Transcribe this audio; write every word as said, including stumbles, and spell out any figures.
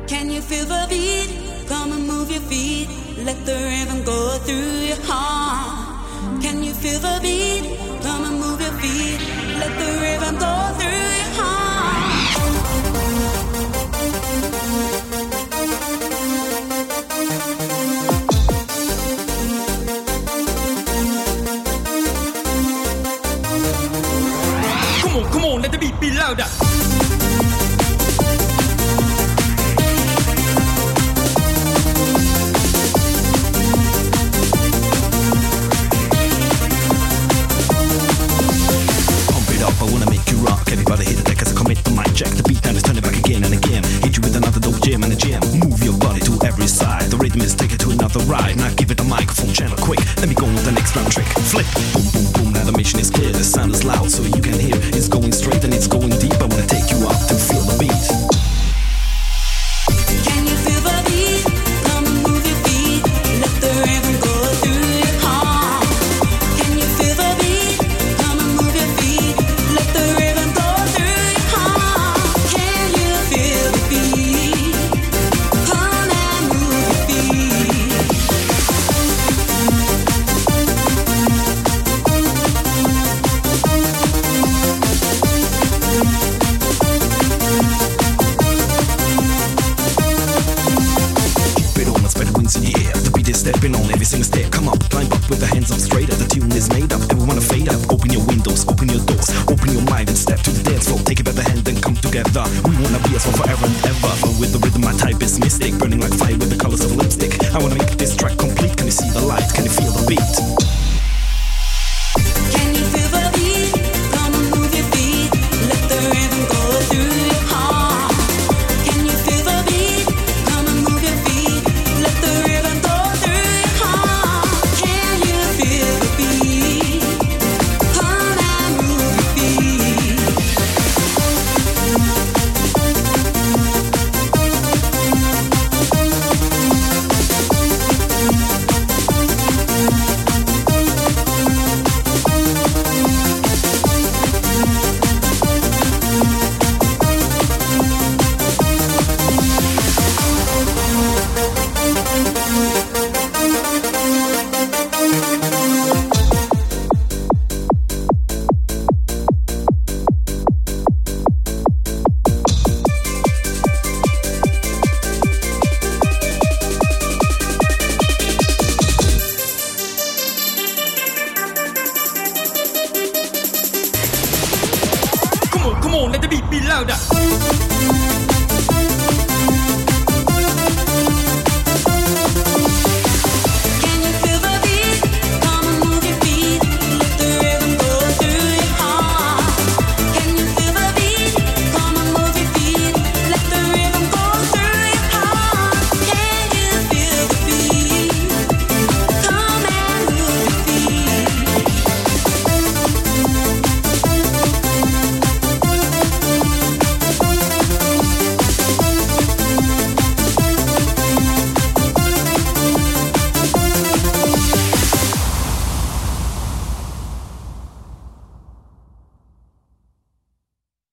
Can you feel the beat? Come and move your feet. Let the rhythm go through your heart. Can you feel the beat? Come and move your feet. Let the rhythm go through your heart. Come on, come on, let the beat be louder. I wanna make you rock. Everybody hit the deck as I commit the mic. Jack the beat down, let's turn it back again and again. Hit you with another dope jam and a jam. Move your body to every side. The rhythm is take it to another ride. Now give it a microphone channel quick. Let me go with the next round trick. Flip, boom, boom, boom. Now the mission is clear. The sound is loud so you can hear. It's going straight and it's going deep. I wanna take you up to feel the beat. Can you feel the beat? Come and move your feet. Let the rhythm go through your heart. Can you feel the beat? Come and move your feet. Let the rhythm go through your heart. Can you feel the beat? Come and move your feet. Keep it on, let's spread the wings in the air. The beat is stepping on every single step. Come up, climb up with the hands up straight up. The tune is made up, everyone wanna fade up. Open your windows, open your doors, open your mind and step to the dance floor. Take it by the hand and come together. We wanna be as one forever and ever. But with the rhythm, my type is mystic, burning like fire with